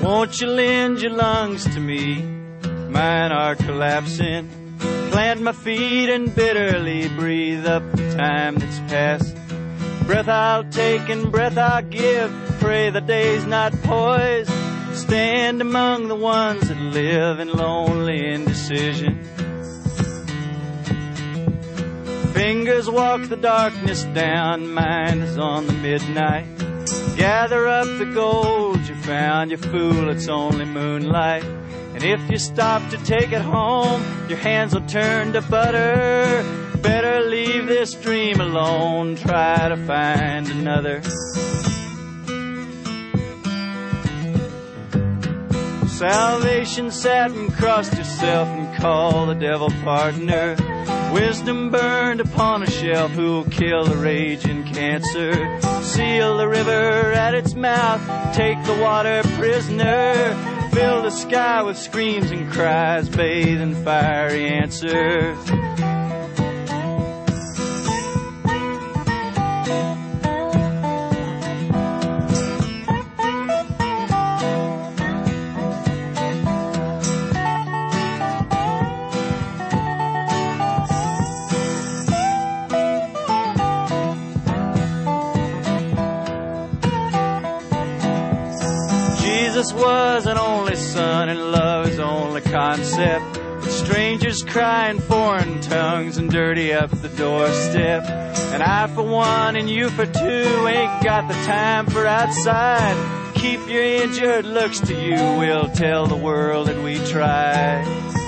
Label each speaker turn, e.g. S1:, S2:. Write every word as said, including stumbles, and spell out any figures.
S1: Won't you lend your lungs to me? Mine are collapsing. Plant my feet and bitterly breathe up the time that's passed. Breath I'll take and breath I'll give. Pray the day's not poised. Stand among the ones that live in lonely indecision. Fingers walk the darkness down, mine is on the midnight. Gather up the gold you found, you fool, it's only moonlight. And if you stop to take it home, your hands will turn to butter. Better leave this dream alone, try to find another. Salvation sat and crossed herself and called the devil partner. Wisdom burned upon a shelf, who'll kill the raging cancer. Seal the river at its mouth, take the water prisoner. Fill the sky with screams and cries, bathe in fiery answers. Jesus was an only son, and love is only concept. But strangers cry in foreign tongues and dirty up the doorstep. And I for one and you for two ain't got the time for outside. Keep your injured looks to you, we'll tell the world that we tried.